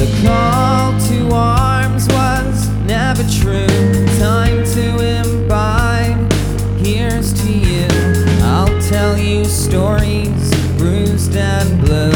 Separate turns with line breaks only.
The call to arms was never true. Time to imbibe, here's to you. I'll tell you stories, bruised and blue.